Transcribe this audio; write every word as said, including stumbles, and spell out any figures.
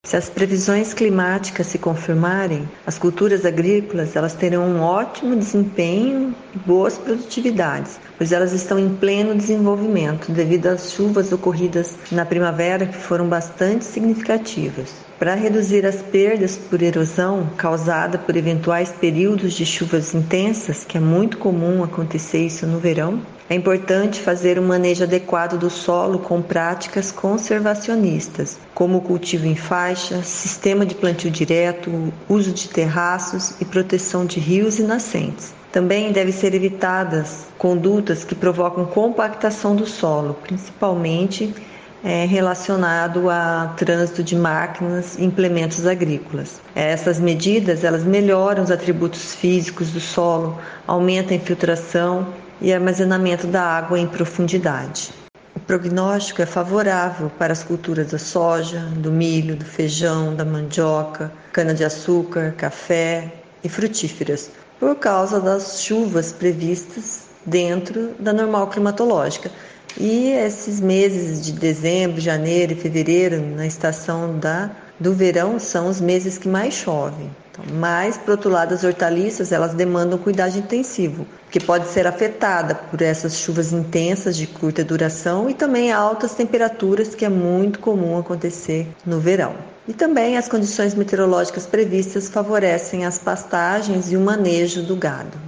Se as previsões climáticas se confirmarem, as culturas agrícolas elas terão um ótimo desempenho e boas produtividades, pois elas estão em pleno desenvolvimento devido às chuvas ocorridas na primavera que foram bastante significativas. Para reduzir as perdas por erosão causada por eventuais períodos de chuvas intensas, que é muito comum acontecer isso no verão, é importante fazer um manejo adequado do solo com práticas conservacionistas, como o cultivo em faixa, sistema de plantio direto, uso de terraços e proteção de rios e nascentes. Também devem ser evitadas condutas que provocam compactação do solo, principalmente é, relacionado a trânsito de máquinas e implementos agrícolas. Essas medidas elas melhoram os atributos físicos do solo, aumentam a infiltração e armazenamento da água em profundidade. O prognóstico é favorável para as culturas da soja, do milho, do feijão, da mandioca, cana-de-açúcar, café e frutíferas, por causa das chuvas previstas dentro da normal climatológica. E esses meses de dezembro, janeiro e fevereiro, na estação da, do verão, são os meses que mais chovem. Então, mas, por outro lado, as hortaliças elas demandam cuidado intensivo, que pode ser afetada por essas chuvas intensas de curta duração e também altas temperaturas, que é muito comum acontecer no verão. E também as condições meteorológicas previstas favorecem as pastagens e o manejo do gado.